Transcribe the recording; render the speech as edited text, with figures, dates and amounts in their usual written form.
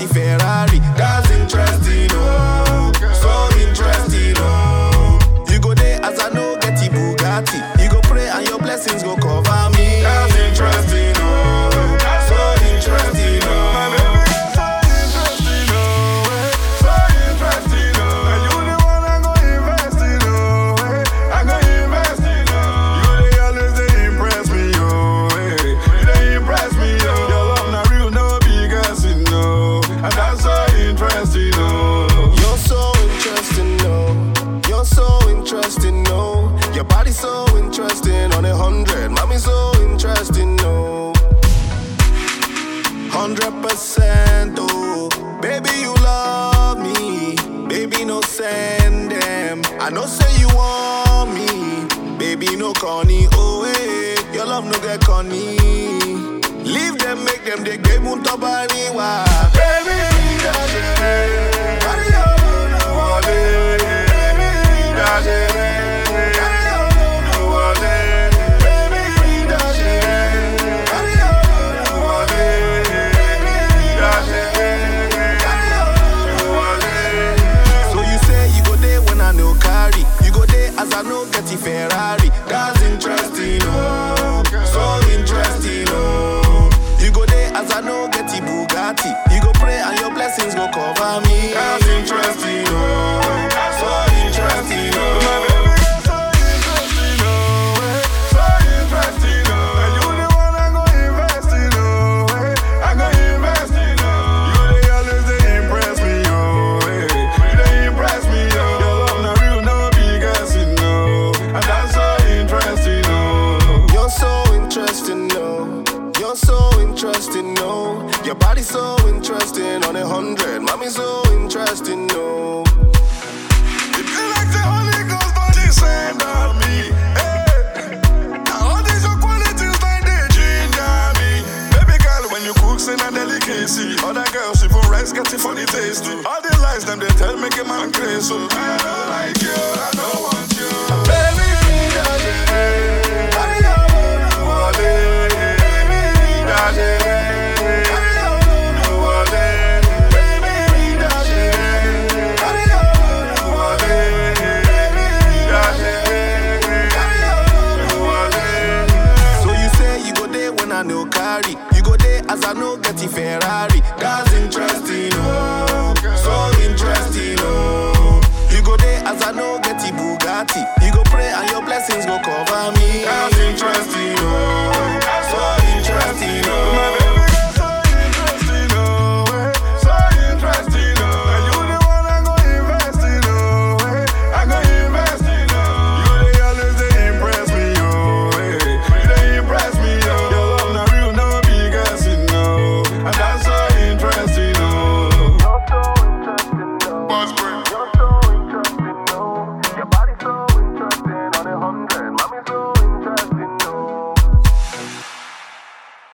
a Ferrari. That's interesting, oh, so interesting, oh. You go there as I know get a Bugatti. You go pray and your blessings go cover me. That's interesting, oh, so interesting, oh. Your body's so interesting on 100. Mommy so interesting, no. 100%, oh. Baby, you love me. Baby, no send them. I know say you want me. Baby, no corny, oh, hey. Your love no get corny. Leave them, make them, they get munto bani wa. Baby, as I know get a Ferrari. That's interesting, oh, so interesting, oh. You go there as I know get a Bugatti. You go pray and your blessings go cover me. That's interesting, oh, so interesting, oh. Interesting, no. Your body's so interesting on 100. Mommy so interesting, no. It feel like the Holy Ghost, but descend on me. Hey, all these your qualities like they ginger me. Baby girl, when you cook, send a delicacy. Other girls, even rice get it for the taste too. All the lies them they tell make a man crazy. So I don't like you, I don't want you. Baby, no carry. You go there as I know get a Ferrari.